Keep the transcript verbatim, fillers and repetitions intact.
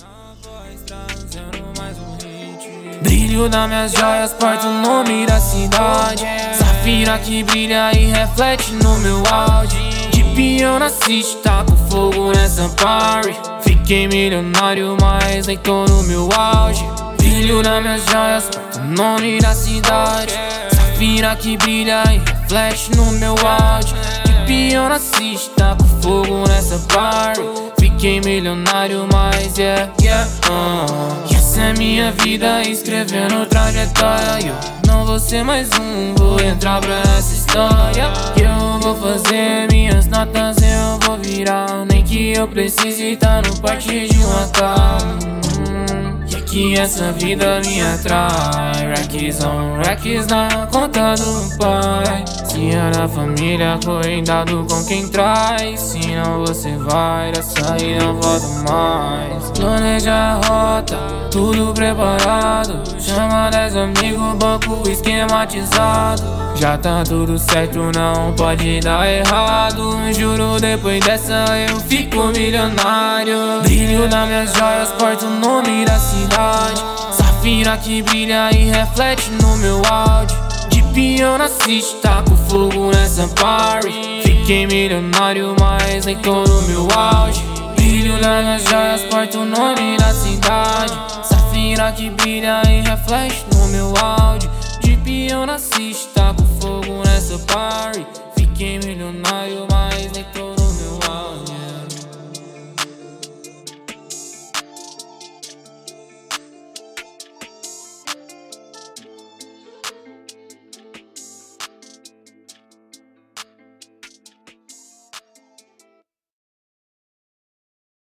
Brilho das minhas joias, porta o nome da cidade. Safira que brilha e reflete no meu áudio. De peão na city, taco fogo nessa party. Fiquei milionário, mas nem tô no meu auge. Brilho nas minhas joias, porta o nome da cidade. Safira que brilha e reflete no meu áudio. De peão na city, taco fogo nessa party. Fiquei milionário, mas yeah, yeah, uh. E essa é minha vida, escrevendo trajetória. Eu não vou ser mais um, vou entrar pra essa história. Eu vou fazer minhas notas, eu vou virar. Nem que eu precise estar no parte de uma calma. E aqui essa vida me atrai. Racks on racks na conta do pai. Se é na família, cuidado com quem traz. Senão você vai dessa e não volta mais. Planeja a rota, tudo preparado. Chama dez amigos, banco esquematizado. Já tá tudo certo, não pode dar errado. Juro, depois dessa eu fico milionário. Brilho das minhas joias, porta o nome da cidade. Safira que brilha e reflete no meu áudio. De peão na city, taco fogo nessa party. Fiquei milionário, mas nem tô no meu auge. Brilho das minhas joias, porta o nome da cidade. Safira que brilha e reflete no meu áudio. De peão na city, taco fogo nessa party. Fiquei milionário, mas nem tô no meu auge.